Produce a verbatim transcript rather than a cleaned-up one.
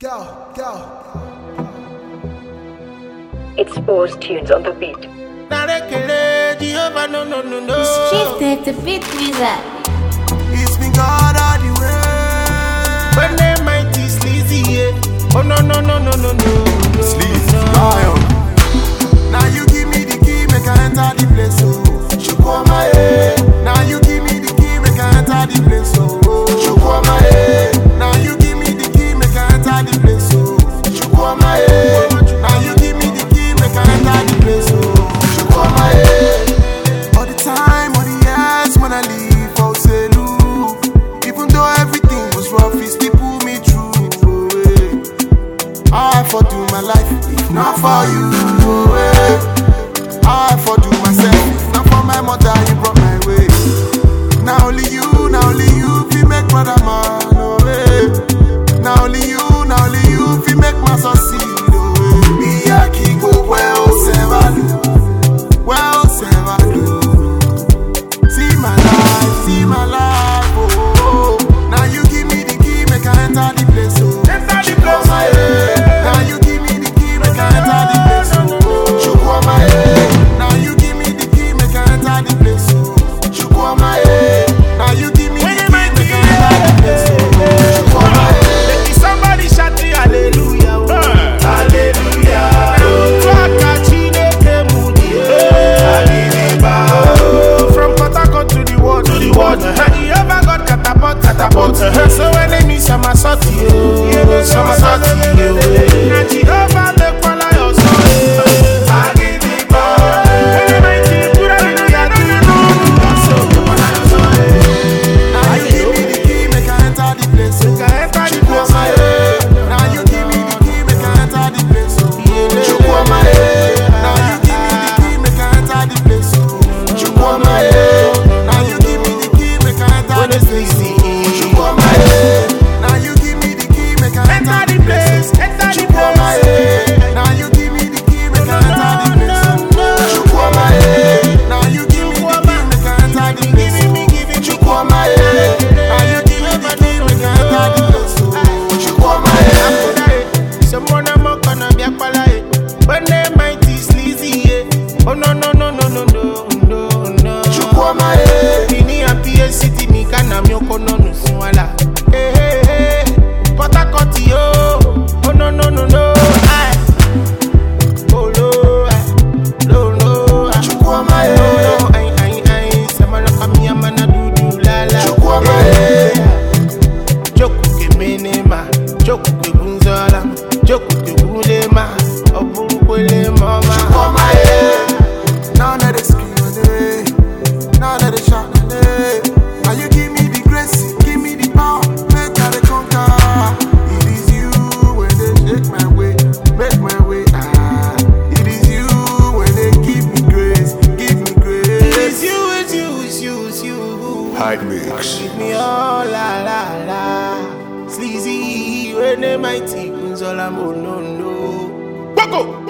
Go, go. It's Force Tunes on the beat. Shifted to beat wizard. It's been God all the way. When they mighty sleazy, yeah. Oh no no no no no no. Sleazy lion. Now you give me the key, make I enter the place. Oh, you call my head. Now you give me the key, make I enter the place. Oh, you call my head. Now you give me the key, make I enter the place. Oh, you call my head. Now you give me the key, make I enter the place. Oh, you call my head. All the time, all the years when I leave, I'll say look. Even though everything was rough, it still pull me through. Oh, eh. I for do my life, if not for you. Oh, eh. I for do myself, if not for my mother, you brought my way. Now only you, now only you, fi make brother man. Oh, eh. Now only you, now only you, fi make my succeed. Oh, eh. Be a king, go well, seven. Well, seven. See my life, see my life. Oh, oh, oh. Now you give me the key, make I enter the place. Oh, Enter the place. my head. Now you give me the key, make I enter the place. Oh, you call my head. Now you give me the key, make I enter the place. Oh, you call my head. Now you give me the key, make I enter the place. Oh, you call my head. Let somebody shout the hallelujah. Oh. Hallelujah. From Port Harcourt to the world, to the world. You ever got catapult, catapult. So when they miss some assault, you, some assault, you. Now Jehovah make fire your soul. I give it back. When they might be put out in the yard, you know. So Now you give me the key, make I enter the place. you can enter the You call my place. head. Now you give me the key, make I enter the place. You call my head. Now you give me the key, make I enter the place. You call my head. Now you give me the key, make I enter the place. You call my head. Now you give me the key, make I Enter enter the the place, place. enter the You call my place. head. Now you give me the key, make I enter the place. You call my head. Now you give me the key, make I enter the place. You call my head. Now you give me the key, make I enter the place. You call my head. Someone I'm gonna be a palaye. When they mighty sleazy, yeah. Oh no no no no no no no no. You call my head. Mini and P S City mi kana mi okono nusuala. Hey hey hey. Port Harcourt yo. Oh no no no no. Aye. Oh no. Aye. No no. Aye. You call my No head. no. Aye aye aye. Samana kami amana du du la la. You call my head. Joku ke menema, joku ke gunzola, joku ke gulema, obu kwele mama. You call my head. Now let it scream on the way. Now let it shout on the way. Now you give me the grace, give me the power, make I the conquer. It is you when they shake my way, make my way. Ah, it is you when they give me grace, give me It's grace. you, it's you, it's you, it's you. Hide mix. Give me all la la la. Sleazy when they mighty gunzola mo no no. Boko.